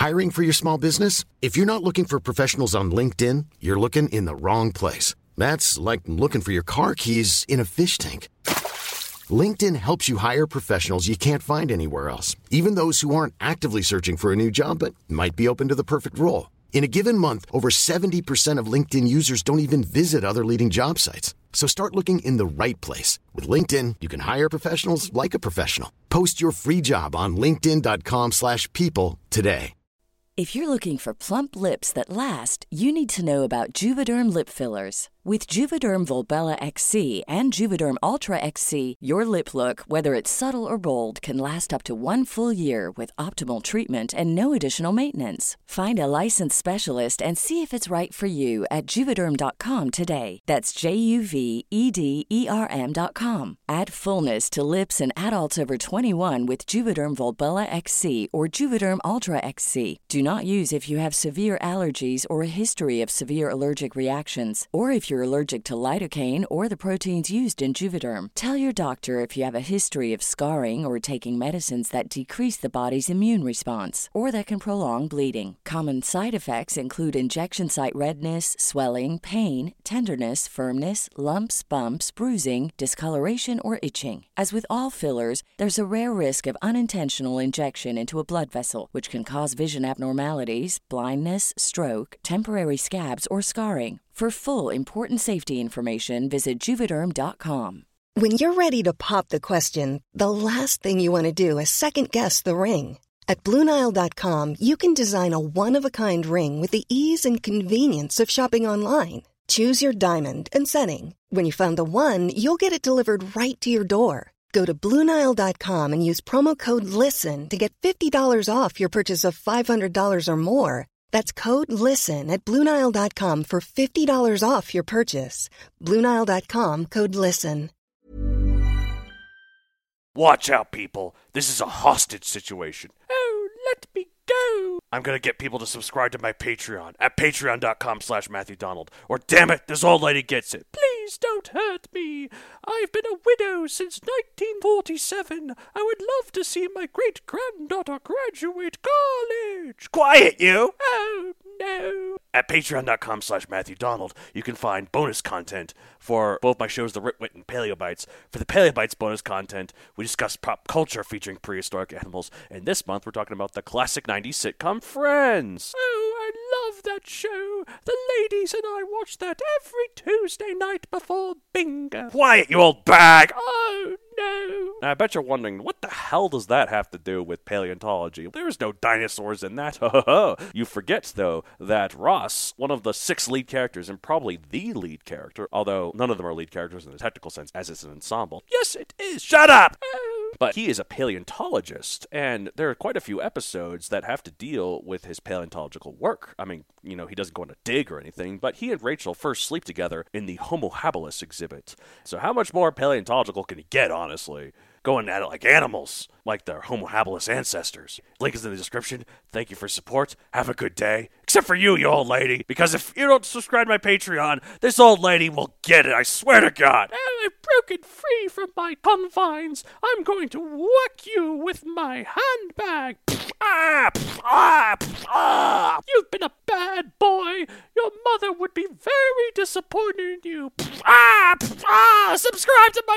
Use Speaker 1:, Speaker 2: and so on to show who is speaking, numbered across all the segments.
Speaker 1: Hiring for your small business? If you're not looking for professionals on LinkedIn, you're looking in the wrong place. That's like looking for your car keys in a fish tank. LinkedIn helps you hire professionals you can't find anywhere else, even those who aren't actively searching for a new job but might be open to the perfect role. In a given month, over 70% of LinkedIn users don't even visit other leading job sites. So start looking in the right place. With LinkedIn, you can hire professionals like a professional. Post your free job on linkedin.com/people today.
Speaker 2: If you're looking for plump lips that last, you need to know about Juvederm lip fillers. With Juvederm Volbella XC and Juvederm Ultra XC, your lip look, whether it's subtle or bold, can last up to 1 full year with optimal treatment and no additional maintenance. Find a licensed specialist and see if it's right for you at Juvederm.com today. That's JUVEDERM.com. Add fullness to lips in adults over 21 with Juvederm Volbella XC or Juvederm Ultra XC. Do not use if you have severe allergies or a history of severe allergic reactions, or if you're allergic to lidocaine or the proteins used in Juvederm. Tell your doctor if you have a history of scarring or taking medicines that decrease the body's immune response or that can prolong bleeding. Common side effects include injection site redness, swelling, pain, tenderness, firmness, lumps, bumps, bruising, discoloration, or itching. As with all fillers, there's a rare risk of unintentional injection into a blood vessel, which can cause vision abnormalities, blindness, stroke, temporary scabs, or scarring. For full, important safety information, visit Juvederm.com.
Speaker 3: When you're ready to pop the question, the last thing you want to do is second-guess the ring. At BlueNile.com, you can design a one-of-a-kind ring with the ease and convenience of shopping online. Choose your diamond and setting. When you find the one, you'll get it delivered right to your door. Go to BlueNile.com and use promo code LISTEN to get $50 off your purchase of $500 or more. That's code LISTEN at BlueNile.com for $50 off your purchase. BlueNile.com, code LISTEN.
Speaker 4: Watch out, people. This is a hostage situation. Oh, let me go. I'm gonna get people to subscribe to my Patreon at patreon.com/Matthew Donald. Or damn it, this old lady gets it. Please don't hurt me. I've been a widow since 1947. I would love to see my great-granddaughter graduate college. Quiet, you! Oh, no. At patreon.com/Matthew Donald, you can find bonus content for both my shows, The Ritwit and Paleobites. For the Paleobites bonus content, we discuss pop culture featuring prehistoric animals, and this month we're talking about the classic 90s sitcom Friends. Oh, I love that show. The ladies and I watch that every Tuesday night before bingo. Quiet, you old bag! Oh, no. Now, I bet you're wondering, what the hell does that have to do with paleontology? There's no dinosaurs in that. You forget, though, that Ross, one of the 6 lead characters, and probably the lead character, although none of them are lead characters in the technical sense, as it's an ensemble. Yes, it is. Shut up! But he is a paleontologist, and there are quite a few episodes that have to deal with his paleontological work. I mean, he doesn't go on a dig or anything, but he and Rachel first sleep together in the Homo habilis exhibit. So how much more paleontological can he get, honestly? Going at it like animals, like their Homo habilis ancestors. Link is in the description. Thank you for support. Have a good day. Except for you old lady, because if you don't subscribe to my Patreon, this old lady will get it, I swear to God. I've broken free from my confines. I'm going to whack you with my handbag. You've been a bad boy. Your mother would be very disappointed in you. Subscribe to my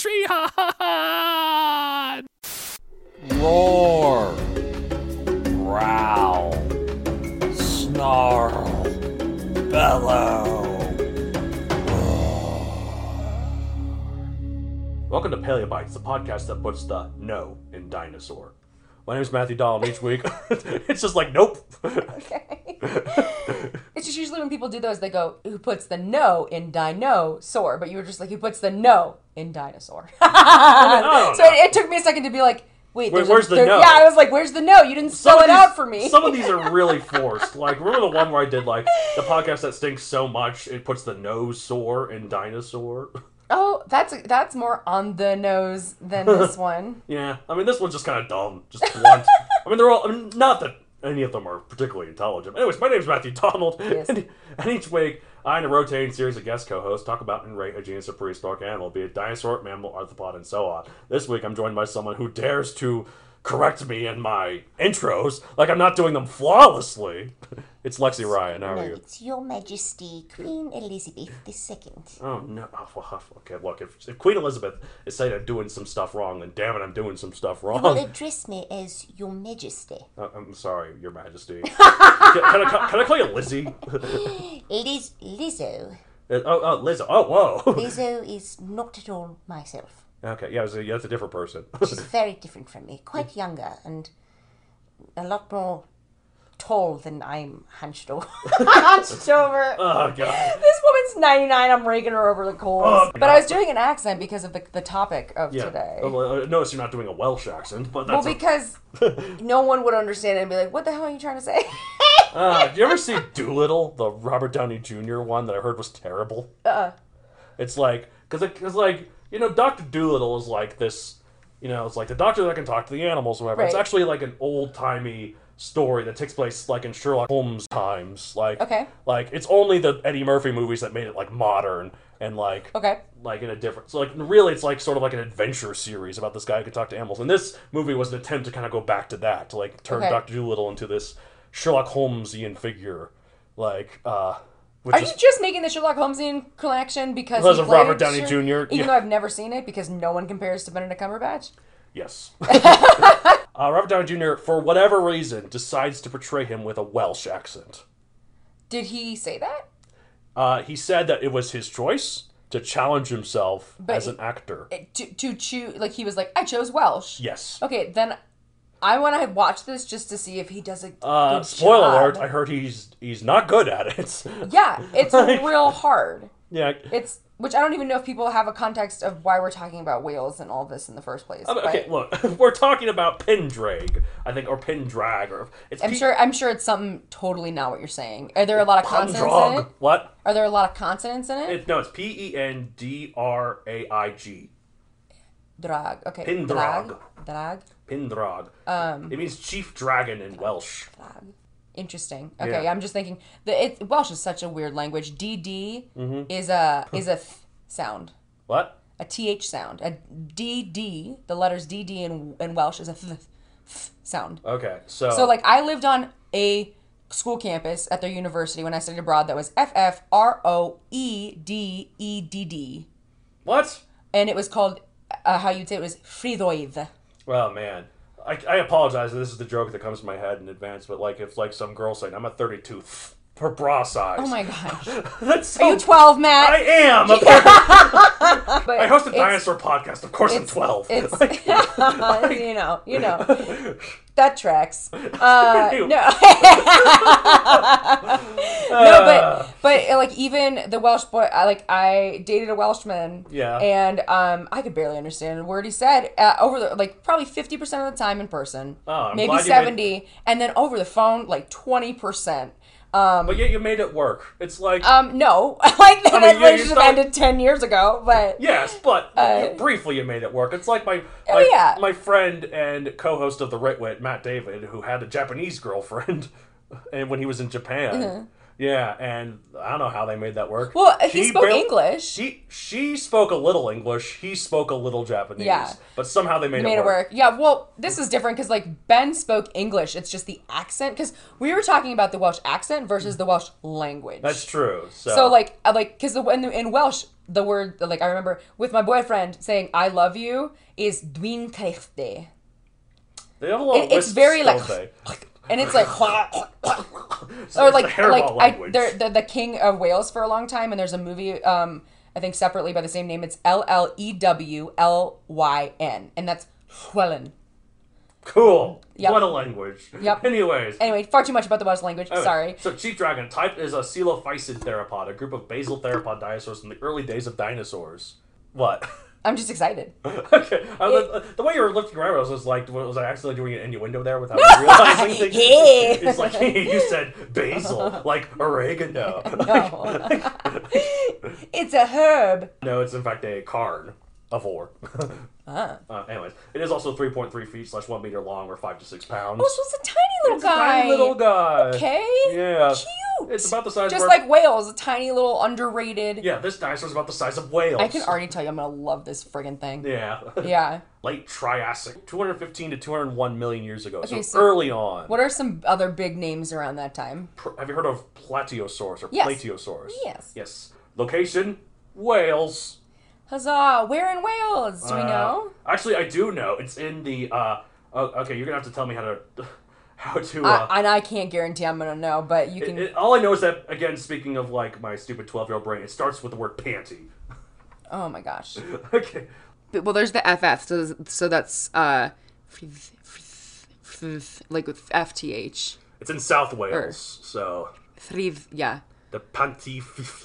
Speaker 4: Patreon.
Speaker 5: Roar, growl, snarl, bellow.
Speaker 4: Welcome to Paleobites, the podcast that puts the no in dinosaur. My name is Matthew Donald. Each week, it's just like, nope.
Speaker 6: Okay. It's just usually when people do those, they go, who puts the no in dinosaur? But you were just like, who puts the no in dinosaur? So it took me a second to be like, wait,
Speaker 4: where's the no?
Speaker 6: Yeah, I was like, where's the no? You didn't spell it out for me.
Speaker 4: Some of these are really forced. Like, remember the one where I did, like, the podcast that stinks so much, it puts the no sore in dinosaur?
Speaker 6: Oh, that's more on the nose than this one.
Speaker 4: Yeah, I mean, this one's just kind of dumb. Just blunt. I mean, they're all, not that any of them are particularly intelligent. Anyways, my name is Matthew Donald,
Speaker 6: yes.
Speaker 4: and each week, I and a rotating series of guest co-hosts talk about and rate a genus of prehistoric animal, be it dinosaur, mammal, arthropod, and so on. This week, I'm joined by someone who dares to correct me in my intros. Like, I'm not doing them flawlessly. It's Lexi Ryan. How are you?
Speaker 7: It's Your Majesty Queen Elizabeth II.
Speaker 4: Oh, no. Oh, well, okay, look, if Queen Elizabeth is saying I'm doing some stuff wrong, then damn it, I'm doing some stuff
Speaker 7: You will
Speaker 4: wrong.
Speaker 7: address me as Your Majesty.
Speaker 4: I'm sorry, Your Majesty. Can I call you Lizzie?
Speaker 7: Lizzo.
Speaker 4: Lizzo. Oh, whoa.
Speaker 7: Lizzo is not at all myself.
Speaker 4: Okay, yeah, that's a different person.
Speaker 7: She's very different from me. Quite younger and a lot more tall than I'm hunched over.
Speaker 6: Hunched over.
Speaker 4: Oh, God.
Speaker 6: This woman's 99. I'm raking her over the coals.
Speaker 4: Oh,
Speaker 6: but I was doing an accent because of the topic of today.
Speaker 4: Notice you're not doing a Welsh accent, but
Speaker 6: Well,
Speaker 4: that's
Speaker 6: because no one would understand it and be like, what the hell are you trying to say?
Speaker 4: Did you ever see Doolittle, the Robert Downey Jr. one that I heard was terrible? It's like, because like, you know, Dr. Doolittle is like this, you know, it's like the doctor that can talk to the animals or whatever. It's
Speaker 6: Right.
Speaker 4: actually like an old-timey story that takes place like in Sherlock Holmes times. Like,
Speaker 6: Okay.
Speaker 4: Like, it's only the Eddie Murphy movies that made it like modern and like,
Speaker 6: Okay.
Speaker 4: like in a different, so like really it's like sort of like an adventure series about this guy who can talk to animals. And this movie was an attempt to kind of go back to that, to like turn
Speaker 6: Okay.
Speaker 4: Dr. Doolittle into this Sherlock Holmesian figure, like, which
Speaker 6: Are
Speaker 4: is
Speaker 6: you just making the Sherlock Holmesian connection because
Speaker 4: Because
Speaker 6: he
Speaker 4: of
Speaker 6: played
Speaker 4: Robert Downey Jr.?
Speaker 6: Even
Speaker 4: Yeah.
Speaker 6: though I've never seen it because no one compares to Benedict Cumberbatch?
Speaker 4: yes. Robert Downey Jr. for whatever reason decides to portray him with a Welsh accent.
Speaker 6: Did he say that?
Speaker 4: He said that it was his choice to challenge himself
Speaker 6: But
Speaker 4: as an actor.
Speaker 6: To choose, like he was like, I chose Welsh.
Speaker 4: Yes.
Speaker 6: Okay, then I want to watch this just to see if he does a good
Speaker 4: Spoiler
Speaker 6: job.
Speaker 4: alert! I heard he's not good at it.
Speaker 6: Yeah, it's real hard.
Speaker 4: Yeah.
Speaker 6: It's which I don't even know if people have a context of why we're talking about whales and all this in the first place.
Speaker 4: Okay,
Speaker 6: but
Speaker 4: look, we're talking about Pendrag, I think, or Pendrag, or it's.
Speaker 6: I'm sure it's something totally not what you're saying. Are there a lot of consonants in it?
Speaker 4: What?
Speaker 6: Are there a lot of consonants in it?
Speaker 4: No, it's Pendraig.
Speaker 6: Drag. Okay.
Speaker 4: Pendrag.
Speaker 6: Drag.
Speaker 4: Pendrag. It means chief dragon in Welsh.
Speaker 6: Drag. Interesting. Okay,
Speaker 4: Yeah.
Speaker 6: I'm just thinking Welsh is such a weird language. DD
Speaker 4: Mm-hmm.
Speaker 6: is a th sound.
Speaker 4: What?
Speaker 6: A th sound. A DD, the letters DD in Welsh is a th sound.
Speaker 4: Okay, so.
Speaker 6: So like I lived on a school campus at their university when I studied abroad that was FFROEDEDD.
Speaker 4: What?
Speaker 6: And it was called how you'd say it was Fridoiv.
Speaker 4: Oh man, I apologize. This is the joke that comes to my head in advance, but like if like some girl saying I'm a 32 for bra size.
Speaker 6: Oh my gosh.
Speaker 4: That's so.
Speaker 6: Are you 12, Matt?
Speaker 4: I am.
Speaker 6: But
Speaker 4: I host a
Speaker 6: it's-
Speaker 4: dinosaur podcast. Of course, I'm 12.
Speaker 6: It's you know that tracks. No, no, but like even the Welsh boy, I dated a Welshman.
Speaker 4: Yeah.
Speaker 6: And I could barely understand a word he said over the probably 50% of the time in person,
Speaker 4: Oh, I'm
Speaker 6: maybe
Speaker 4: glad you
Speaker 6: 70, and then over the phone like 20%.
Speaker 4: But yet you made it work. It's like.
Speaker 6: No, like that
Speaker 4: mean, you
Speaker 6: relationship
Speaker 4: thought-
Speaker 6: ended 10 years ago, but.
Speaker 4: Yes, but briefly you made it work. It's like my friend and co-host of the Ritwit, Matt David, who had a Japanese girlfriend, and when he was in Japan.
Speaker 6: Mm-hmm.
Speaker 4: Yeah, and I don't know how they made that work.
Speaker 6: Well, he spoke English.
Speaker 4: She spoke a little English. He spoke a little Japanese.
Speaker 6: Yeah.
Speaker 4: But somehow they made
Speaker 6: it work. Yeah, well, this is different because like Ben spoke English. It's just the accent because we were talking about the Welsh accent versus the Welsh language.
Speaker 4: That's true.
Speaker 6: So like because in Welsh the word like I remember with my boyfriend saying I love you is dwi'n crechte.
Speaker 4: They have a lot of
Speaker 6: It's
Speaker 4: wisps,
Speaker 6: very
Speaker 4: don't
Speaker 6: like.
Speaker 4: they?
Speaker 6: And it's like, or
Speaker 4: It's the
Speaker 6: like
Speaker 4: hairball language.
Speaker 6: they're the king of Wales for a long time, and there's a movie, I think separately by the same name. It's Llewlyn, and that's Llewellyn.
Speaker 4: Cool.
Speaker 6: Yep.
Speaker 4: What a language.
Speaker 6: Yep.
Speaker 4: Anyways.
Speaker 6: Anyway, far too much about the Welsh language.
Speaker 4: Okay,
Speaker 6: Sorry.
Speaker 4: So Chief Dragon type is a coelophysid theropod, a group of basal theropod dinosaurs from the early days of dinosaurs. What?
Speaker 6: I'm just excited.
Speaker 4: Okay. The way you were lifting your eyebrows was like, was I accidentally doing an innuendo there without realizing things? It's like you said basil, like oregano.
Speaker 6: No. It's a herb.
Speaker 4: No, it's in fact a carnivore. Anyways, it is also 3.3 feet / 1 meter long, or 5 to 6 pounds.
Speaker 6: Oh, so it's a tiny little
Speaker 4: It's a
Speaker 6: guy.
Speaker 4: tiny little guy.
Speaker 6: Okay.
Speaker 4: Yeah.
Speaker 6: cute.
Speaker 8: It's about the size
Speaker 6: just
Speaker 8: of
Speaker 6: like whales, a tiny little underrated.
Speaker 8: Yeah, this dinosaur's about the size of whales.
Speaker 6: I can already tell you I'm gonna love this friggin' thing.
Speaker 8: Yeah.
Speaker 6: Yeah.
Speaker 8: Late Triassic, 215 to 201 million years ago.
Speaker 6: Okay,
Speaker 8: so
Speaker 6: so
Speaker 8: early on.
Speaker 6: What are some other big names around that time?
Speaker 8: Have you heard of Plateosaurus or
Speaker 6: Yes.
Speaker 8: Platiosaurus?
Speaker 6: Yes.
Speaker 8: Yes. Location, Wales.
Speaker 6: Huzzah! Where in Wales? Do we know?
Speaker 8: Actually, I do know. It's in the, okay, you're gonna have to tell me how to,
Speaker 6: And I can't guarantee I'm gonna know, but you can.
Speaker 8: all I know is that, again, speaking of, like, my stupid 12-year-old brain, it starts with the word panty.
Speaker 6: Oh my gosh.
Speaker 8: Okay.
Speaker 6: Well, there's the FF, so that's like with FTH.
Speaker 8: It's in South Wales, so...
Speaker 6: Yeah.
Speaker 8: The panty...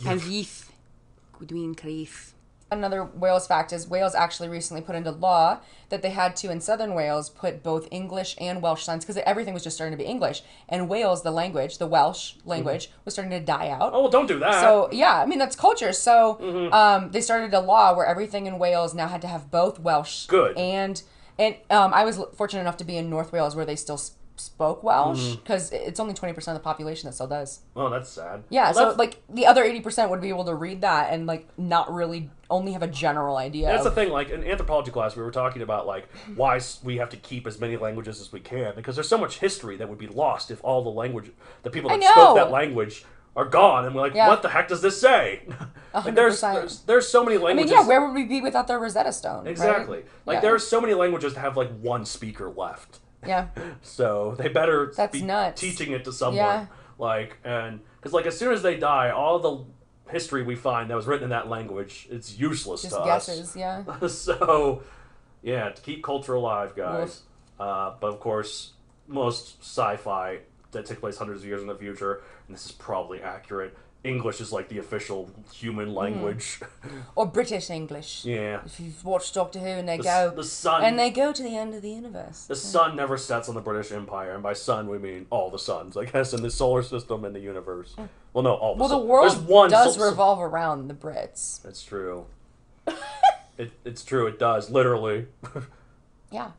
Speaker 6: Another Wales fact is Wales actually recently put into law that they had to, in southern Wales, put both English and Welsh signs because everything was just starting to be English. And Wales, the language, the Welsh language, was starting to die out.
Speaker 8: Oh, well, don't do that.
Speaker 6: So, yeah, I mean, that's culture. So they started a law where everything in Wales now had to have both Welsh.
Speaker 8: Good.
Speaker 6: And I was fortunate enough to be in North Wales where they still spoke Welsh because it's only 20% of the population that still does.
Speaker 8: Oh, that's sad.
Speaker 6: Yeah,
Speaker 8: well,
Speaker 6: so like the other 80% would be able to read that and like not really only have a general idea.
Speaker 8: That's the thing, like in anthropology class we were talking about like why we have to keep as many languages as we can because there's so much history that would be lost if all the people that spoke that language are gone and we're like, what the heck does this say? Like, there's so many languages.
Speaker 6: I mean, yeah, where would we be without the Rosetta Stone?
Speaker 8: Exactly.
Speaker 6: Right?
Speaker 8: Like there are so many languages that have like one speaker left.
Speaker 6: Yeah.
Speaker 8: So they better
Speaker 6: be
Speaker 8: nuts. Teaching it to someone.
Speaker 6: Yeah.
Speaker 8: Like, and because like as soon as they die, all the history we find that was written in that language, it's useless to us.
Speaker 6: Just guesses, yeah.
Speaker 8: So, yeah, to keep culture alive, guys. But of course, most sci-fi that take place hundreds of years in the future, and this is probably accurate, English is like the official human language.
Speaker 6: Or British English.
Speaker 8: Yeah.
Speaker 6: If you've watched Doctor Who and
Speaker 8: the sun,
Speaker 6: and they go to the end of the universe.
Speaker 8: The sun never sets on the British Empire, and by sun we mean all the suns, I guess, in the solar system and the universe. Well, no, all the
Speaker 6: Well, the world
Speaker 8: There's one
Speaker 6: does revolve around the Brits.
Speaker 8: That's true. It's true, it does, literally.
Speaker 6: Yeah.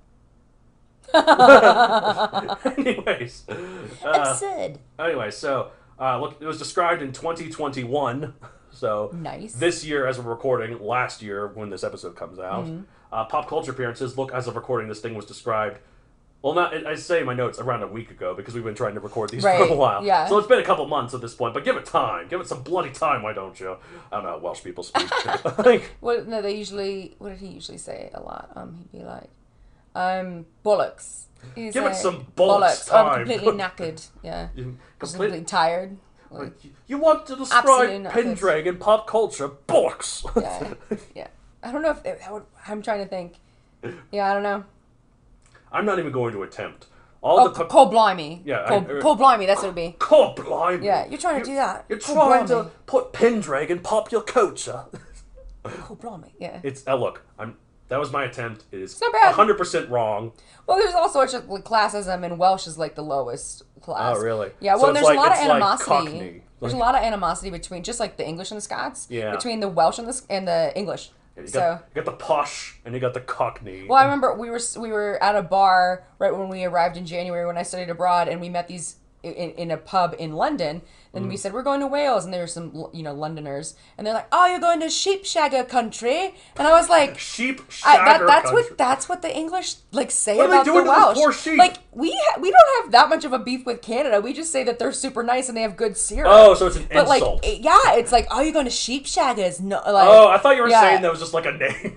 Speaker 8: Anyways.
Speaker 6: Absurd.
Speaker 8: Anyway, so, look, it was described in 2021. So,
Speaker 6: nice.
Speaker 8: This year, as we're recording, last year, when this episode comes out, pop culture appearances, look, as of recording, this thing was described, well, I say in my notes around a week ago, because we've been trying to record these for a while.
Speaker 6: Yeah.
Speaker 8: So it's been a couple months at this point, but give it time. Give it some bloody time, why don't you? I don't know how Welsh people speak.
Speaker 6: Well, no, they usually, what did he usually say a lot? He'd be like, bollocks.
Speaker 8: Give it some bollocks time.
Speaker 6: I'm completely knackered. Yeah. Completely tired.
Speaker 8: Like, you want to describe Pendragon in pop culture? Bollocks!
Speaker 6: Yeah. I don't know if I'm trying to think. Yeah, I don't know.
Speaker 8: I'm not even going to attempt.
Speaker 6: Cold blimey.
Speaker 8: Yeah.
Speaker 6: Cold blimey, that's what it'd be.
Speaker 8: Cold blimey.
Speaker 6: Yeah, you're trying to do that.
Speaker 8: You're trying to put Pendragon in popular culture.
Speaker 6: Cold blimey, yeah.
Speaker 8: It's, look, that was my attempt. It is
Speaker 6: not bad.
Speaker 8: 100% wrong.
Speaker 6: Well, there's all sorts of classism, and Welsh is like the lowest class.
Speaker 8: Oh, really?
Speaker 6: Yeah, well,
Speaker 8: so
Speaker 6: there's a lot of animosity.
Speaker 8: Cockney.
Speaker 6: There's a lot of animosity between, just like the English and the Scots, between the Welsh and the English.
Speaker 8: You got the posh and you got the Cockney.
Speaker 6: Well, I remember we were at a bar right when we arrived in January when I studied abroad, and we met these in a pub in London. And we said, we're going to Wales, and there were some, Londoners, and they're like, oh, you're going to sheepshagger country, and I was like,
Speaker 8: sheepshagger country.
Speaker 6: That's what the English say
Speaker 8: what
Speaker 6: about
Speaker 8: are they doing
Speaker 6: the Welsh.
Speaker 8: To those poor sheep?
Speaker 6: We don't have that much of a beef with Canada. We just say that they're super nice and they have good syrup.
Speaker 8: Oh, so it's an insult.
Speaker 6: It's like, oh, you're going to sheepshaggers? No,
Speaker 8: I thought you were saying that was just like a name.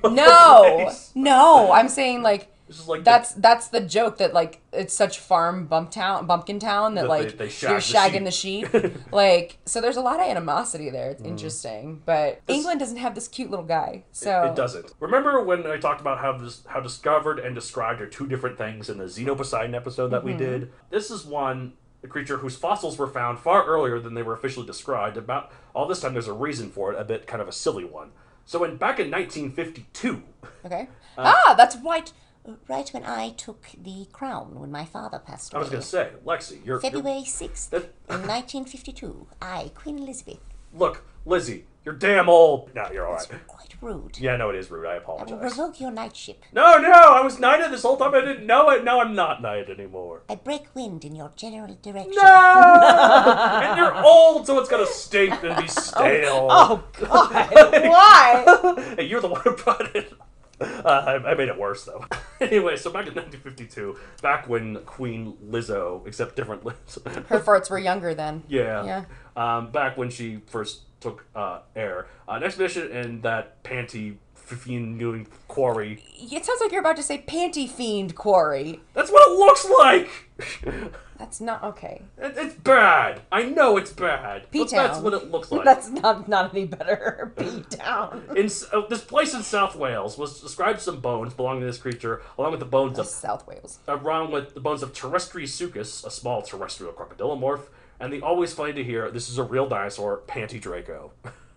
Speaker 6: No, I'm saying that's the joke that it's such farm bumpkin town that you're shagging the sheep. So there's a lot of animosity there. It's interesting, but England doesn't have this cute little guy. So
Speaker 8: it doesn't. Remember when I talked about how discovered and described are two different things in the Xenoposeidon episode that we did? This is a creature whose fossils were found far earlier than they were officially described. About all this time, there's a reason for it, a bit kind of a silly one. So back in 1952.
Speaker 6: Okay.
Speaker 7: That's right. Right when I took the crown, when my father passed away.
Speaker 8: I was going to say, Lexi, you're...
Speaker 7: February 6th, in 1952, I, Queen Elizabeth,
Speaker 8: Look, Lizzie, you're damn old. No, you're all right.
Speaker 7: Quite rude.
Speaker 8: Yeah, no, it is rude. I
Speaker 7: I will
Speaker 8: apologize.
Speaker 7: revoke your knightship.
Speaker 8: No, I was knighted this whole time. I didn't know it. No, I'm not knighted anymore.
Speaker 7: I break wind in your general direction.
Speaker 8: No! And you're old, so it's gonna stink and be stale.
Speaker 6: Oh God! Why?
Speaker 8: Hey, you're the one who brought it. I made it worse, though. Anyway, so back in 1952, back when Queen Lizzo, except different Liz.
Speaker 6: Her farts were younger then.
Speaker 8: Yeah.
Speaker 6: Yeah.
Speaker 8: Back when she first took air. An expedition in that panty fiend quarry.
Speaker 6: It sounds like you're about to say panty fiend quarry.
Speaker 8: That's what it looks like!
Speaker 6: That's not okay.
Speaker 8: It's bad. I know it's bad. But
Speaker 6: P-Town.
Speaker 8: that's what it looks like.
Speaker 6: That's not any better. P-Town.
Speaker 8: This place in South Wales was described some bones belonging to this creature, along with the bones of
Speaker 6: South Wales.
Speaker 8: around with the bones of Terrestriusuchus, a small terrestrial crocodilomorph, and the always funny to hear this is a real dinosaur, Panty Draco.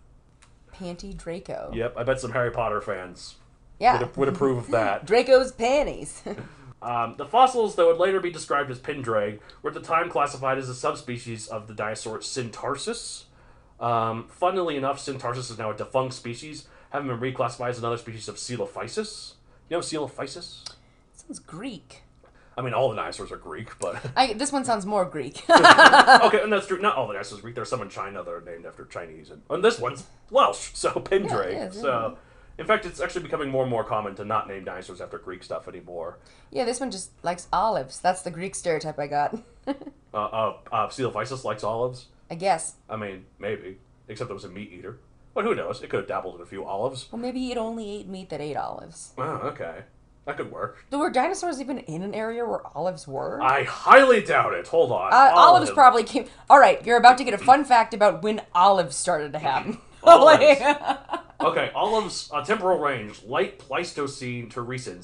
Speaker 6: Panty Draco.
Speaker 8: Yep, I bet some Harry Potter fans
Speaker 6: Yeah.
Speaker 8: would approve of that.
Speaker 6: Draco's panties.
Speaker 8: The fossils that would later be described as Pendrag were at the time classified as a subspecies of the dinosaur Syntarsus. Funnily enough, Syntarsus is now a defunct species, having been reclassified as another species of Coelophysis. You know Coelophysis?
Speaker 6: Sounds Greek.
Speaker 8: I mean, all the dinosaurs are Greek, but...
Speaker 6: This one sounds more Greek.
Speaker 8: Okay, and that's true. Not all the dinosaurs are Greek. There's some in China that are named after Chinese. And this one's Welsh, so Pendrag.
Speaker 6: Yeah, it is,
Speaker 8: So, in fact, it's actually becoming more and more common to not name dinosaurs after Greek stuff anymore.
Speaker 6: Yeah, this one just likes olives. That's the Greek stereotype I got.
Speaker 8: Coelophysis likes olives?
Speaker 6: I guess.
Speaker 8: I mean, maybe. Except it was a meat eater. But who knows? It could have dabbled in a few olives.
Speaker 6: Well, maybe it only ate meat that ate olives.
Speaker 8: Oh, okay. That could work.
Speaker 6: Were dinosaurs even in an area where olives were?
Speaker 8: I highly doubt it. Hold on.
Speaker 6: Olives probably came... Alright, you're about to get a fun fact about when olives started to happen.
Speaker 8: Olives. Okay, olives, temporal range, late Pleistocene to recent,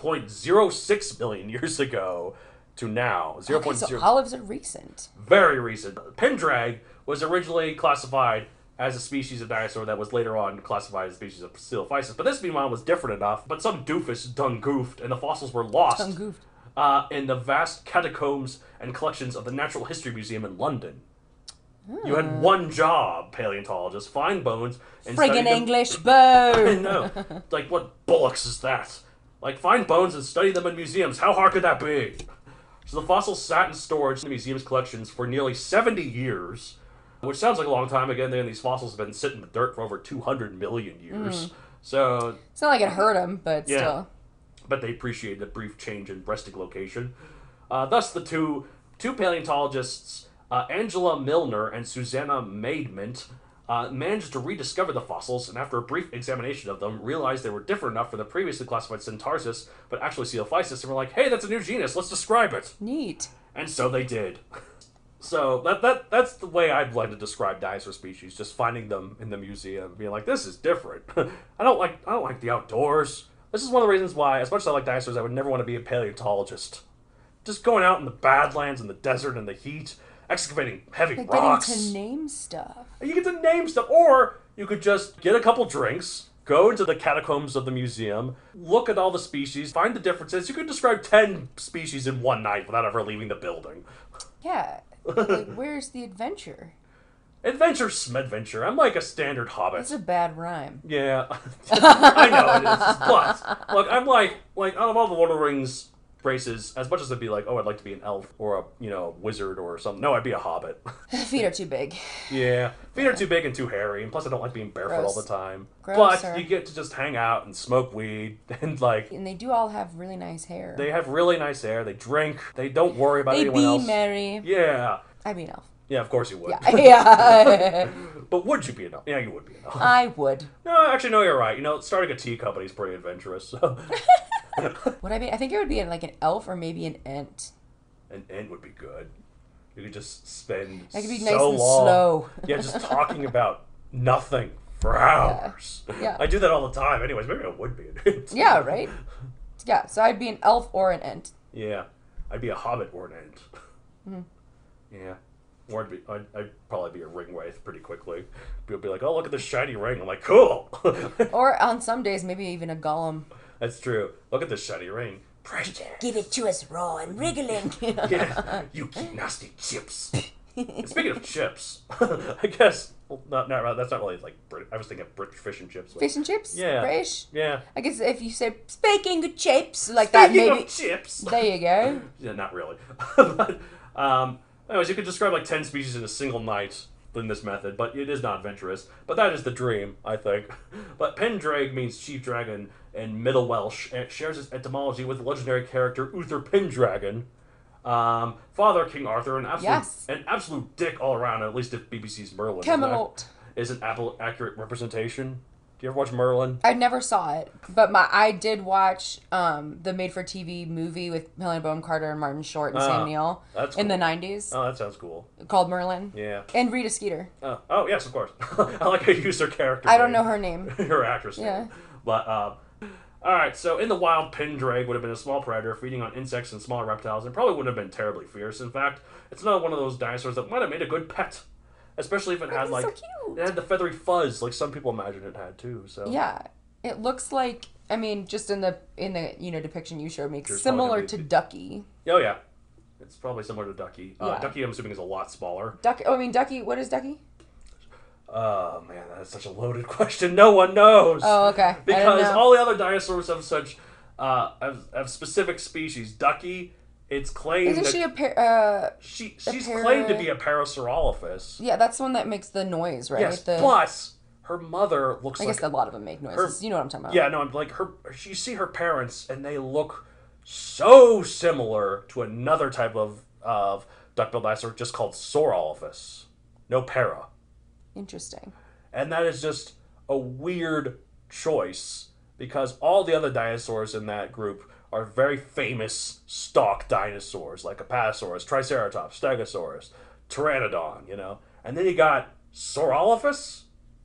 Speaker 8: 0.06 million years ago to now, 0.0.
Speaker 6: Okay, so olives are recent.
Speaker 8: Very recent. Pendrag was originally classified as a species of dinosaur that was later on classified as a species of Coelophysis. But this, meanwhile, was different enough. But some doofus done goofed, and the fossils were lost
Speaker 6: Done goofed.
Speaker 8: in the vast catacombs and collections of the Natural History Museum in London. You had one job, paleontologist, find bones and study
Speaker 6: Friggin'
Speaker 8: them.
Speaker 6: English
Speaker 8: I
Speaker 6: bone!
Speaker 8: know. Like, what bullocks is that? Like, find bones and study them in museums. How hard could that be? So the fossils sat in storage in the museum's collections for nearly 70 years, which sounds like a long time. Again, these fossils have been sitting in the dirt for over 200 million years. So,
Speaker 6: It's not like it hurt them, but
Speaker 8: yeah.
Speaker 6: still.
Speaker 8: But they appreciated the brief change in resting location. Thus, the two paleontologists, Angela Milner and Susanna Maidment, managed to rediscover the fossils, and after a brief examination of them, realized they were different enough for the previously classified Syntarsus, but actually Coelophysis, and were like, hey, that's a new genus, let's describe it.
Speaker 6: Neat.
Speaker 8: And so they did. So that's the way I'd like to describe dinosaur species, just finding them in the museum, being like, this is different. I don't like the outdoors. This is one of the reasons why, as much as I like dinosaurs, I would never want to be a paleontologist. Just going out in the Badlands, in the desert, in the heat, excavating heavy
Speaker 6: Like
Speaker 8: rocks.
Speaker 6: getting to name stuff.
Speaker 8: You get to name stuff, or you could just get a couple drinks, go into the catacombs of the museum, look at all the species, find the differences. You could describe 10 species in one night without ever leaving the building.
Speaker 6: Yeah. Like, where's the adventure?
Speaker 8: Adventure, smedventure. I'm like a standard hobbit.
Speaker 6: That's a bad rhyme.
Speaker 8: Yeah, I know it is. But look, I'm like out of all the Lord of the Rings races, as much as I'd be like, oh, I'd like to be an elf or a wizard or something. No, I'd be a hobbit.
Speaker 6: Feet are too big.
Speaker 8: Yeah, feet are too big and too hairy, and plus I don't like being barefoot
Speaker 6: Gross.
Speaker 8: all the time.
Speaker 6: Grosser.
Speaker 8: But you get to just hang out and smoke weed and like.
Speaker 6: And they do all have really nice hair.
Speaker 8: They have really nice hair. They drink. They don't worry about
Speaker 6: They
Speaker 8: anyone
Speaker 6: be
Speaker 8: else.
Speaker 6: merry.
Speaker 8: Yeah.
Speaker 6: I'd be an elf.
Speaker 8: Yeah, of course you would.
Speaker 6: Yeah. Yeah.
Speaker 8: But would you be an elf? Yeah, you would be an elf.
Speaker 6: I would.
Speaker 8: No, actually, no, you're right. Starting a tea company is pretty adventurous. So.
Speaker 6: Would I be? I think it would be like an elf or maybe an ent.
Speaker 8: An ant would be good. You could just spend
Speaker 6: That could be
Speaker 8: so
Speaker 6: nice and
Speaker 8: long,
Speaker 6: slow.
Speaker 8: Yeah, just talking about nothing for hours.
Speaker 6: Yeah.
Speaker 8: I do that all the time. Anyways, maybe I would be an ant.
Speaker 6: Yeah, right? Yeah, so I'd be an elf or an ent.
Speaker 8: Yeah, I'd be a hobbit or an ant. Yeah. Or I'd probably be a ring wraith pretty quickly. People would be like, oh, look at this shiny ring. I'm like, cool.
Speaker 6: Or on some days, maybe even a golem.
Speaker 8: That's true. Look at this shiny ring. Precious.
Speaker 7: Give it to us raw and wriggling.
Speaker 8: Yeah, you keep nasty chips. Speaking of chips, I guess that's not really like British. I was thinking of British fish and chips.
Speaker 6: Fish and chips?
Speaker 8: Yeah.
Speaker 6: British?
Speaker 8: Yeah.
Speaker 6: I guess if you say, speaking of chips, like that,
Speaker 8: Speaking
Speaker 6: maybe.
Speaker 8: of chips.
Speaker 6: There you go.
Speaker 8: Yeah, not really. But, anyways, you could describe like 10 species in a single night in this method, but it is not adventurous. But that is the dream, I think. But Pendraig means chief dragon in Middle Welsh, and it shares its etymology with the legendary character Uther Pendragon. Father King Arthur, an absolute dick all around, at least if BBC's Merlin
Speaker 6: Camelot
Speaker 8: is an accurate representation. Do you ever watch Merlin?
Speaker 6: I never saw it, but I did watch the made-for-TV movie with Helena Bonham Carter and Martin Short and Sam Neill in the 90s.
Speaker 8: Oh, that sounds cool.
Speaker 6: Called Merlin.
Speaker 8: Yeah.
Speaker 6: And Rita Skeeter.
Speaker 8: Oh yes, of course. I like how you use her character
Speaker 6: I don't
Speaker 8: name.
Speaker 6: know her name.
Speaker 8: Her actress name.
Speaker 6: Yeah.
Speaker 8: But, alright, so in the wild, Pendraig would have been a small predator feeding on insects and smaller reptiles, and probably wouldn't have been terribly fierce. In fact, it's another one of those dinosaurs that might have made a good pet. Especially if it had, like,
Speaker 6: so cute.
Speaker 8: It had the feathery fuzz, like some people imagine it had, too, so.
Speaker 6: Yeah. It looks like, I mean, just in the depiction you showed me, similar to Ducky.
Speaker 8: Oh, yeah. It's probably similar to Ducky.
Speaker 6: Yeah.
Speaker 8: Ducky, I'm assuming, is a lot smaller.
Speaker 6: Ducky, what is Ducky?
Speaker 8: Oh, man, that's such a loaded question. No one knows.
Speaker 6: Oh, okay.
Speaker 8: Because all the other dinosaurs have such, have specific species. Ducky, it's claimed
Speaker 6: Isn't she a
Speaker 8: she's claimed to be a Parasaurolophus.
Speaker 6: Yeah, that's the one that makes the noise, right?
Speaker 8: Yes, plus her mother looks
Speaker 6: I guess a lot of them make noises. You know what I'm talking about.
Speaker 8: Yeah, no, I'm like you see her parents, and they look so similar to another type of duck-billed dinosaur just called Saurolophus. No para.
Speaker 6: Interesting.
Speaker 8: And that is just a weird choice, because all the other dinosaurs in that group are very famous stock dinosaurs, like Apatosaurus, Triceratops, Stegosaurus, Pteranodon, you know? And then you got Saurolophus?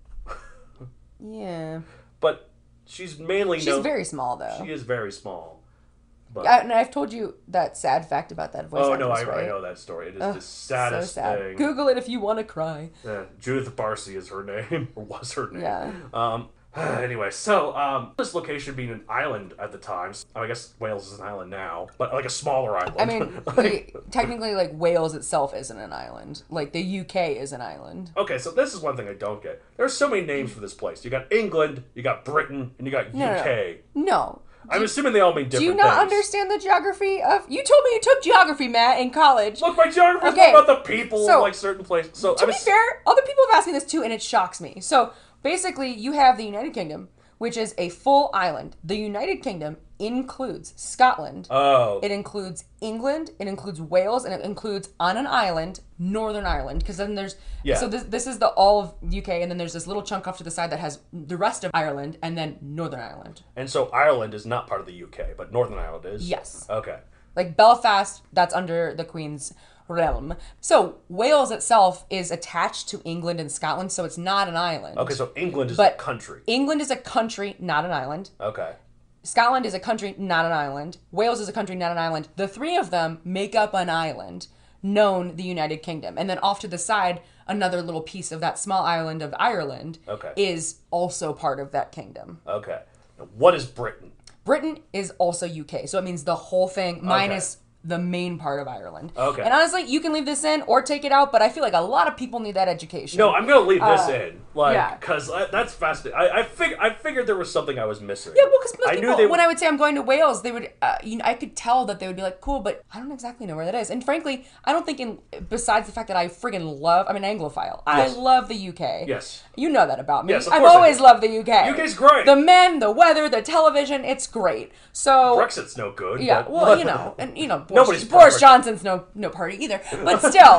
Speaker 6: Yeah.
Speaker 8: But she's mainly
Speaker 6: She's very small, though.
Speaker 8: She is very small. But...
Speaker 6: and I've told you that sad fact about that voice actress,
Speaker 8: I
Speaker 6: right?
Speaker 8: know that story. It is the saddest
Speaker 6: so sad.
Speaker 8: thing.
Speaker 6: Google it if you want to cry.
Speaker 8: Yeah, Judith Barcy is her name, or was her name.
Speaker 6: Yeah.
Speaker 8: Anyway, so this location being an island at the time, I guess Wales is an island now, but like a smaller island.
Speaker 6: I mean, technically, like, Wales itself isn't an island. Like, the UK is an island.
Speaker 8: Okay, so this is one thing I don't get. There's so many names for this place. You got England, you got Britain, and you got UK.
Speaker 6: No.
Speaker 8: I'm assuming they all mean different things.
Speaker 6: Do you not understand the geography of... You told me you took geography, Matt, in college.
Speaker 8: Look, my geography is about the people of, like, certain places. So,
Speaker 6: to be fair, other people have asked me this too, and it shocks me. So, basically, you have the United Kingdom, which is a full island. The United Kingdom includes Scotland.
Speaker 8: Oh.
Speaker 6: It includes England. It includes Wales, and it includes, on an island, Northern Ireland. Because then there's... Yeah. So this is the all of UK, and then there's this little chunk off to the side that has the rest of Ireland, and then Northern Ireland.
Speaker 8: And so Ireland is not part of the UK, but Northern Ireland is?
Speaker 6: Yes.
Speaker 8: Okay.
Speaker 6: Like Belfast, that's under the Queen's realm. So Wales itself is attached to England and Scotland, so it's not an island.
Speaker 8: Okay, so England is a country.
Speaker 6: England is a country, not an island.
Speaker 8: Okay.
Speaker 6: Scotland is a country, not an island. Wales is a country, not an island. The three of them make up an island known the United Kingdom. And then off to the side, another little piece of that small island of Ireland is also part of that kingdom.
Speaker 8: Okay. Now, what is Britain?
Speaker 6: Britain is also UK. So it means the whole thing minus the main part of Ireland.
Speaker 8: Okay.
Speaker 6: And honestly, you can leave this in or take it out, but I feel like a lot of people need that education.
Speaker 8: No, I'm going to leave this in. Like, because that's fascinating. I figured there was something I was missing.
Speaker 6: Yeah, well, because most people, when I would say I'm going to Wales, they would, I could tell that they would be like, cool, but I don't exactly know where that is. And frankly, I don't think, besides the fact that I friggin' love, I'm an Anglophile. I love the UK.
Speaker 8: Yes.
Speaker 6: You know that about me.
Speaker 8: Yes,
Speaker 6: I've always loved the UK.
Speaker 8: UK's great.
Speaker 6: The men, the weather, the television, it's great. So
Speaker 8: Brexit's no good.
Speaker 6: Yeah,
Speaker 8: but...
Speaker 6: well, you know, and you know,
Speaker 8: Nobody's
Speaker 6: Boris Johnson's no party either. But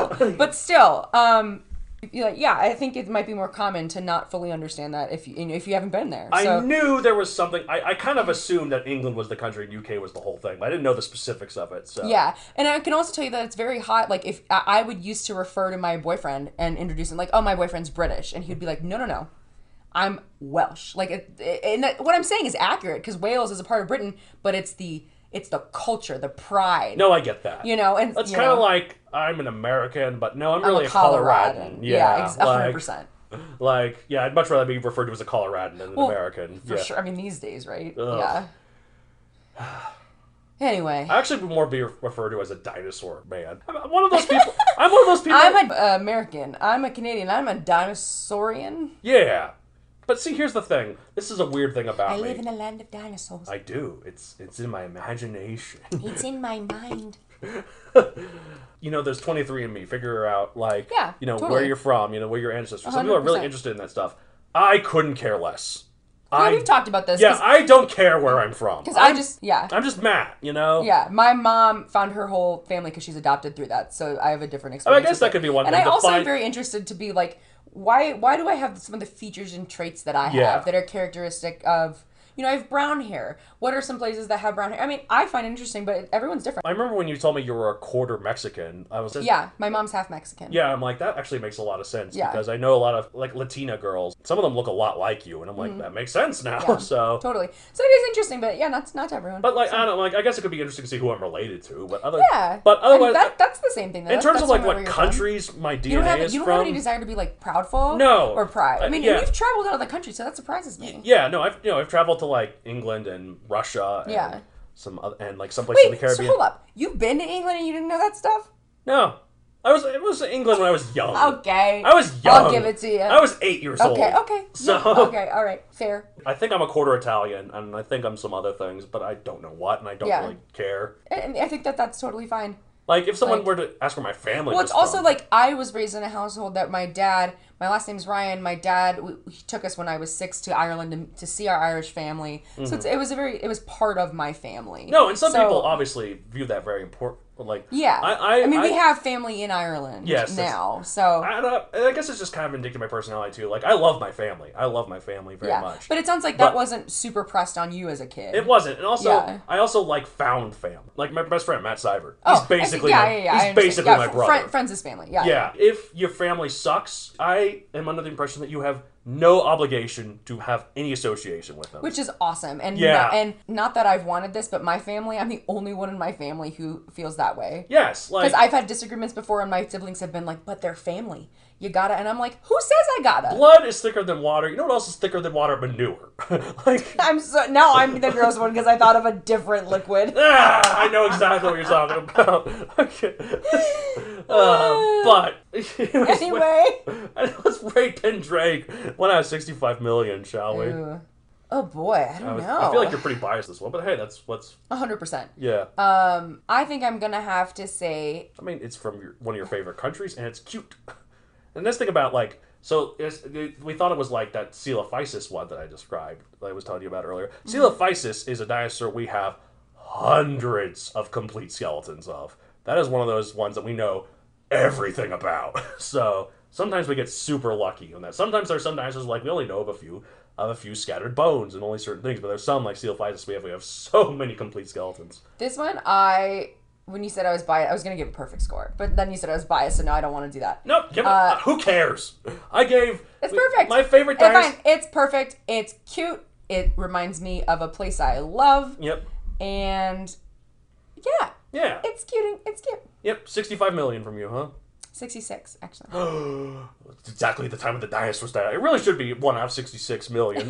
Speaker 6: still, I think it might be more common to not fully understand that if you haven't been there. So.
Speaker 8: I knew there was something. I kind of assumed that England was the country and UK was the whole thing. But I didn't know the specifics of it. So
Speaker 6: yeah, and I can also tell you that it's very hot. Like if I would used to refer to my boyfriend and introduce him like, oh, my boyfriend's British, and he'd be like, no. I'm Welsh. Like, what I'm saying is accurate because Wales is a part of Britain, but it's the culture, the pride.
Speaker 8: No, I get that.
Speaker 6: You know, and
Speaker 8: that's kind of like I'm an American, but no, I'm really a
Speaker 6: Coloradan.
Speaker 8: Yeah,
Speaker 6: 100%.
Speaker 8: Like, yeah, I'd much rather be referred to as a Coloradan than an American.
Speaker 6: For sure. I mean, these days, right?
Speaker 8: Ugh.
Speaker 6: Yeah. Anyway,
Speaker 8: I actually would more be referred to as a dinosaur man. I'm one of those people. I'm one of those people.
Speaker 6: I'm an American. I'm a Canadian. I'm a dinosaurian.
Speaker 8: Yeah. But see, here's the thing. This is a weird thing about me.
Speaker 7: I live in a land of dinosaurs.
Speaker 8: I do. It's in my imagination.
Speaker 7: It's in my mind.
Speaker 8: You know, there's 23andMe. Figure out, like,
Speaker 6: Yeah,
Speaker 8: you know,
Speaker 6: totally.
Speaker 8: where you're from, you know, where your ancestors. Some people are really
Speaker 6: 100%.
Speaker 8: interested in that stuff. I couldn't care less.
Speaker 6: Yeah, we've talked about this.
Speaker 8: Yeah, I don't care where I'm from.
Speaker 6: Because I'm
Speaker 8: just Matt, you know?
Speaker 6: Yeah, my mom found her whole family because she's adopted through that, so I have a different
Speaker 8: I
Speaker 6: experience.
Speaker 8: guess that could be one
Speaker 6: and
Speaker 8: thing.
Speaker 6: I also am
Speaker 8: find...
Speaker 6: very interested to be like, why do I have some of the features and traits that I have
Speaker 8: Yeah.
Speaker 6: that are characteristic of, you know, I have brown hair. What are some places that have brown hair? I mean, I find it interesting, but everyone's different.
Speaker 8: I remember when you told me you were a quarter Mexican. I was
Speaker 6: Yeah, my mom's half Mexican.
Speaker 8: Yeah, I'm like, that actually makes a lot of sense.
Speaker 6: Yeah.
Speaker 8: Because I know a lot of, like, Latina girls. Some of them look a lot like you. And I'm like, that makes sense now.
Speaker 6: Yeah,
Speaker 8: So...
Speaker 6: totally. So it is interesting, but yeah, not to everyone.
Speaker 8: But, like, I don't like, I guess it could be interesting to see who I'm related to. But
Speaker 6: yeah.
Speaker 8: But otherwise...
Speaker 6: And that's the same thing, though.
Speaker 8: in terms
Speaker 6: That's
Speaker 8: of, like,
Speaker 6: where
Speaker 8: what
Speaker 6: you're from.
Speaker 8: countries my DNA
Speaker 6: You don't
Speaker 8: is
Speaker 6: have
Speaker 8: from...
Speaker 6: any desire to be like proudful?
Speaker 8: No.
Speaker 6: Or pride. I mean,
Speaker 8: yeah.
Speaker 6: you've traveled out of the country, so that surprises me.
Speaker 8: Yeah, no, I've traveled to, like, England and Russia and
Speaker 6: Yeah.
Speaker 8: some other, and like some places in the
Speaker 6: Wait,
Speaker 8: Caribbean.
Speaker 6: so hold up. You've been to England and you didn't know that stuff?
Speaker 8: No. It was England when I was young.
Speaker 6: Okay.
Speaker 8: I was young.
Speaker 6: I'll give it to you.
Speaker 8: I was 8 years old.
Speaker 6: Okay.
Speaker 8: So
Speaker 6: Yeah, okay, all right. Fair.
Speaker 8: I think I'm a quarter Italian, and I think I'm some other things, but I don't know what, and I don't
Speaker 6: Yeah.
Speaker 8: really care.
Speaker 6: And I think that's totally fine.
Speaker 8: Like, if someone
Speaker 6: Like-
Speaker 8: were to ask where my family
Speaker 6: Well,
Speaker 8: was
Speaker 6: it's also
Speaker 8: from,
Speaker 6: like I was raised in a household that my last name's Ryan. My dad, he took us when I was 6 to Ireland to see our Irish family. So it was part of my family.
Speaker 8: Mm-hmm. No, and some
Speaker 6: So-
Speaker 8: people obviously view that very important. Like,
Speaker 6: Yeah.
Speaker 8: I
Speaker 6: mean, we have family in Ireland now, so.
Speaker 8: I guess it's just kind of indicative of my personality too. Like, I love my family. I love my family very much.
Speaker 6: But it sounds like that wasn't super pressed on you as a kid.
Speaker 8: It wasn't, and also
Speaker 6: Yeah.
Speaker 8: I also like found fam. Like my best friend Matt Seibert.
Speaker 6: Oh,
Speaker 8: He's basically
Speaker 6: I
Speaker 8: my,
Speaker 6: understand.
Speaker 8: he's basically my
Speaker 6: Yeah,
Speaker 8: brother.
Speaker 6: Friends is family. Yeah.
Speaker 8: Yeah. If your family sucks, I am under the impression that you have no obligation to have any association with them.
Speaker 6: Which is awesome. And
Speaker 8: Yeah.
Speaker 6: and not that I've wanted this, but my family, I'm the only one in my family who feels that way.
Speaker 8: Yes, like
Speaker 6: Because I've had disagreements before and my siblings have been like, but they're family. You gotta. And I'm like, who says I gotta?
Speaker 8: blood is thicker than water. You know what else is thicker than water? Manure. Like
Speaker 6: Now I'm the gross one because I thought of a different liquid.
Speaker 8: I know exactly what you're talking about. Okay. But
Speaker 6: Anyway.
Speaker 8: let's rate Ben Drake 1 out of 65 million, shall we?
Speaker 6: Ooh. Oh boy, I don't know.
Speaker 8: I feel like you're pretty biased this one, but hey, that's
Speaker 6: 100%.
Speaker 8: yeah.
Speaker 6: I think I'm gonna have to say
Speaker 8: I mean, it's from one of your favorite countries, and it's cute. And this thing about, like, so we thought it was like that Coelophysis one that I described, that I was telling you about earlier. Coelophysis is a dinosaur we have hundreds of complete skeletons of. That is one of those ones that we know everything about. So sometimes we get super lucky on that. Sometimes there's some dinosaurs like we only know of a few scattered bones and only certain things, but there's some like Coelophysis we have so many complete skeletons.
Speaker 6: this one. When you said I was biased, I was gonna give a perfect score, but then you said I was biased, so no, I don't want to do that.
Speaker 8: Nope, who cares? I gave...
Speaker 6: It's perfect.
Speaker 8: My favorite
Speaker 6: It's
Speaker 8: dinosaur...
Speaker 6: fine. It's perfect. It's cute. It reminds me of a place I love.
Speaker 8: Yep.
Speaker 6: And yeah,
Speaker 8: Yeah.
Speaker 6: it's cute. It's cute.
Speaker 8: Yep, 65 million from you, huh?
Speaker 6: 66, actually.
Speaker 8: It's exactly the time of the dinosaurs died. It really should be 1 out of 66 million.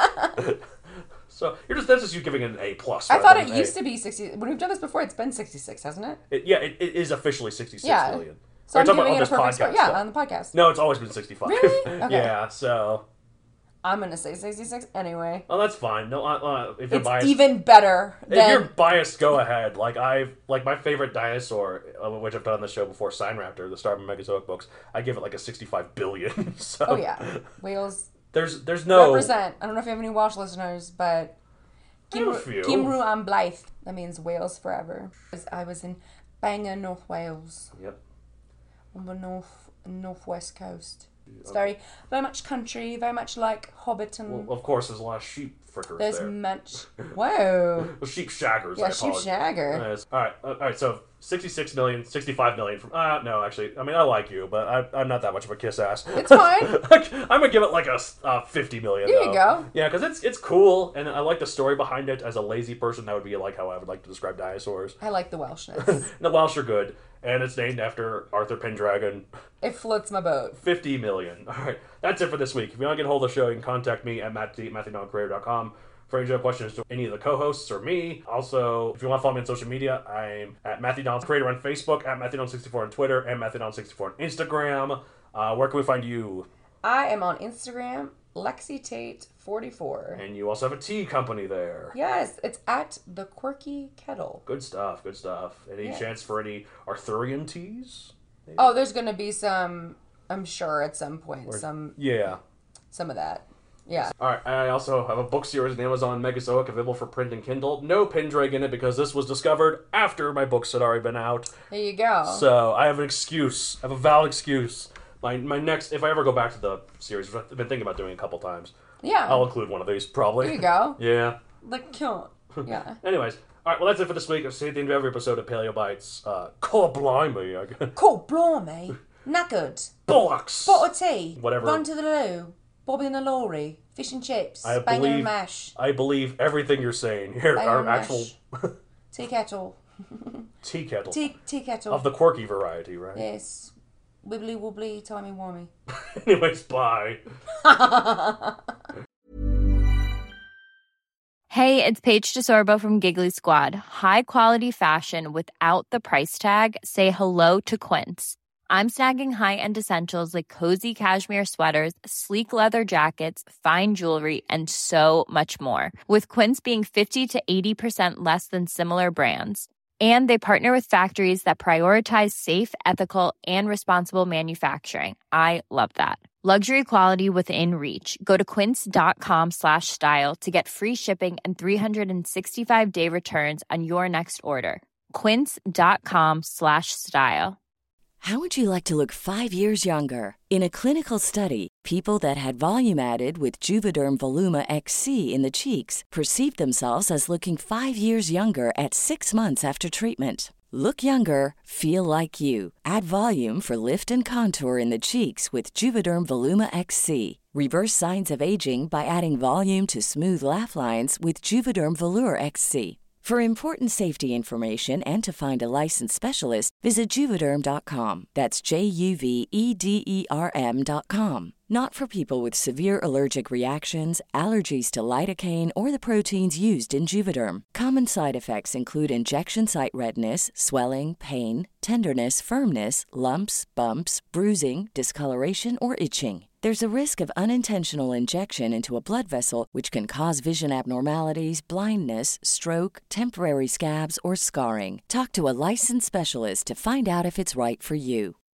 Speaker 8: So that's just you giving it an A+.
Speaker 6: I thought it used to be 60. When we've done this before, it's been 66, hasn't it?
Speaker 8: It is officially 66
Speaker 6: Yeah.
Speaker 8: million.
Speaker 6: So
Speaker 8: Are
Speaker 6: I'm
Speaker 8: you talking
Speaker 6: giving
Speaker 8: about
Speaker 6: it a
Speaker 8: on
Speaker 6: perfect
Speaker 8: this
Speaker 6: score.
Speaker 8: podcast,
Speaker 6: Yeah,
Speaker 8: though?
Speaker 6: on the podcast.
Speaker 8: No, it's always been 65.
Speaker 6: Really? Okay.
Speaker 8: Yeah, so...
Speaker 6: I'm gonna say 66 anyway.
Speaker 8: Oh, that's fine. No, if you're
Speaker 6: It's
Speaker 8: biased...
Speaker 6: even better
Speaker 8: If you're
Speaker 6: than.
Speaker 8: biased, go ahead. Like my favorite dinosaur, which I've done on the show before, Sign Raptor, the Starman Megazoic books. I give it like a 65 billion. So
Speaker 6: Oh yeah, Wales
Speaker 8: there's no
Speaker 6: represent. I don't know if you have any Welsh listeners, but
Speaker 8: I have a few.
Speaker 6: Cymru am Blythe. That means Wales forever. I was in Bangor, North Wales,
Speaker 8: Yep.
Speaker 6: on the northwest coast. It's very much country, very much like Hobbiton.
Speaker 8: Well, of course, there's a lot of sheep frickers
Speaker 6: There's
Speaker 8: there.
Speaker 6: much. Whoa.
Speaker 8: Well, sheep shaggers.
Speaker 6: Yeah,
Speaker 8: I
Speaker 6: sheep
Speaker 8: apologize.
Speaker 6: shagger.
Speaker 8: Yes. All right. So 66 million, 65 million from. No, actually, I mean I like you, but I'm not that much of a kiss ass.
Speaker 6: It's fine.
Speaker 8: I'm gonna give it like a 50 million.
Speaker 6: There you
Speaker 8: though.
Speaker 6: go.
Speaker 8: Yeah, because it's cool, and I like the story behind it. As a lazy person, that would be like how I would like to describe dinosaurs.
Speaker 6: I like the Welshness.
Speaker 8: The Welsh are good, and it's named after Arthur Pendragon.
Speaker 6: It floats my boat.
Speaker 8: 50 million. All right, that's it for this week. If you want to get a hold of the show, you can contact me at matthew@matthewdonalcreator.com. for any other questions to any of the co-hosts or me. Also, if you want to follow me on social media, I'm at Matthew Donald, creator on Facebook, at MatthewDonald64 on Twitter, and MatthewDonald64 on Instagram. Where can we find you?
Speaker 6: I am on Instagram, LexiTate44.
Speaker 8: And you also have a tea company there.
Speaker 6: Yes, it's at The Quirky Kettle.
Speaker 8: Good stuff, good stuff. Any chance for any Arthurian teas? Maybe?
Speaker 6: Oh, there's going to be some, I'm sure, at some point. Some of that. Yeah.
Speaker 8: Alright, I also have a book series on Amazon, Megazoic, available for print and Kindle. No Pendragon in it because this was discovered after my books had already been out.
Speaker 6: There you go.
Speaker 8: So I have an excuse. I have a valid excuse. My next, if I ever go back to the series, which I've been thinking about doing a couple times.
Speaker 6: Yeah.
Speaker 8: I'll include one of these, probably.
Speaker 6: There you go.
Speaker 8: Yeah.
Speaker 6: Yeah.
Speaker 8: Anyways, alright, well that's it for this week. I'll see you at the end of every episode of Paleo Bites. Call blimey.
Speaker 7: Cool, blimey. Knackered.
Speaker 8: Bollocks.
Speaker 7: Pot of tea.
Speaker 8: Whatever.
Speaker 7: Run to the loo. Bobby and the lorry. Fish and chips.
Speaker 8: I
Speaker 7: Banger
Speaker 8: believe,
Speaker 7: and mash.
Speaker 8: I believe everything you're saying here.
Speaker 7: Banger
Speaker 8: Our
Speaker 7: and
Speaker 8: actual
Speaker 7: mash. Tea kettle.
Speaker 8: tea kettle.
Speaker 7: Tea kettle.
Speaker 8: Of the quirky variety, right?
Speaker 7: Yes. Wibbly wobbly, timey wimey.
Speaker 8: Anyways, bye.
Speaker 9: Hey, it's Paige DeSorbo from Giggly Squad. High quality fashion without the price tag. Say hello to Quince. I'm snagging high-end essentials like cozy cashmere sweaters, sleek leather jackets, fine jewelry, and so much more. With Quince being 50 to 80% less than similar brands. And they partner with factories that prioritize safe, ethical, and responsible manufacturing. I love that. Luxury quality within reach. Go to quince.com/style to get free shipping and 365-day returns on your next order. Quince.com/style.
Speaker 2: How would you like to look 5 years younger? In a clinical study, people that had volume added with Juvederm Voluma XC in the cheeks perceived themselves as looking 5 years younger at 6 months after treatment. Look younger, feel like you. Add volume for lift and contour in the cheeks with Juvederm Voluma XC. Reverse signs of aging by adding volume to smooth laugh lines with Juvederm Volure XC. For important safety information and to find a licensed specialist, visit Juvederm.com. That's JUVEDERM.com. Not for people with severe allergic reactions, allergies to lidocaine, or the proteins used in Juvederm. Common side effects include injection site redness, swelling, pain, tenderness, firmness, lumps, bumps, bruising, discoloration, or itching. There's a risk of unintentional injection into a blood vessel, which can cause vision abnormalities, blindness, stroke, temporary scabs, or scarring. Talk to a licensed specialist to find out if it's right for you.